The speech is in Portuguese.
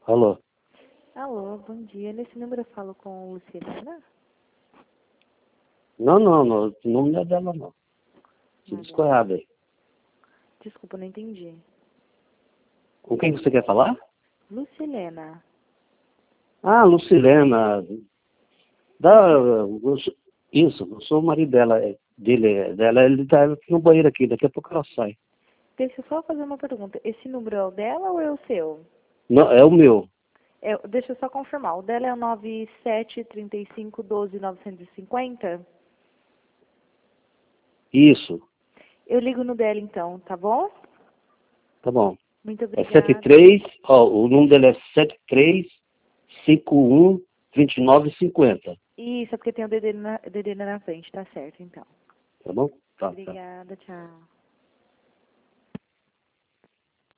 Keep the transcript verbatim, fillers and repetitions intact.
Alô? Alô, bom dia. Nesse número eu falo com Lucilena? Não, não, não. O nome não é dela, não. Se Não é discou dela. errado aí. Desculpa, não entendi. Com quem você quer falar? Lucilena. Ah, Lucilena. Da, eu sou- isso, eu sou o marido dela. é, Dele, é, dela, ele tá aqui no banheiro aqui, daqui a pouco ela sai. Deixa eu só fazer uma pergunta. Esse número é o dela ou é o seu? Não, é o meu. É, deixa eu só confirmar. O dela é o nove sete três cinco um dois nove cinco zero? Isso, Eu ligo no dela então, tá bom? tá bom. Muito É sete obrigada. três, ó, o número dele é sete três cinco um dois nove cinco zero. Isso, é porque tem o D D na, D D na frente, tá certo então. Tá bom? Tá, tá. Obrigada, tchau.